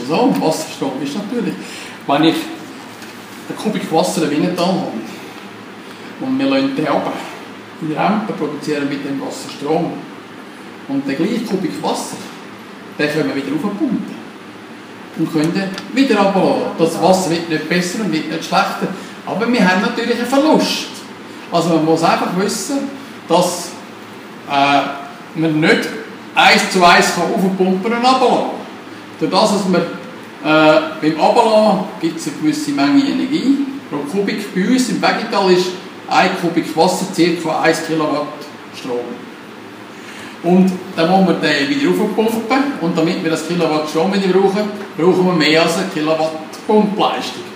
so. Und Wasserstrom ist natürlich, wenn ich einen Kubik Wasser in Wienertal habe und wir lassen den runter in der Rampe, produzieren mit dem Wasser Strom. Und den gleichen Kubik Wasser, den können wir wieder aufpumpen und können wieder runterlassen. Das Wasser wird nicht besser und wird nicht schlechter, aber wir haben natürlich einen Verlust. Also man muss einfach wissen, dass man nicht 1:1 aufpumpen und runterlassen. Durch das, dass man beim Runterlassen gibt es eine gewisse Menge Energie. Pro Kubik bei uns im Vegetal ist 1 Kubik Wasser ca. 1 Kilowatt Strom. Und dann muss man den wieder aufpumpen und damit wir das Kilowatt Strom wieder brauchen, brauchen wir mehr als 1 Kilowatt Pumpleistung.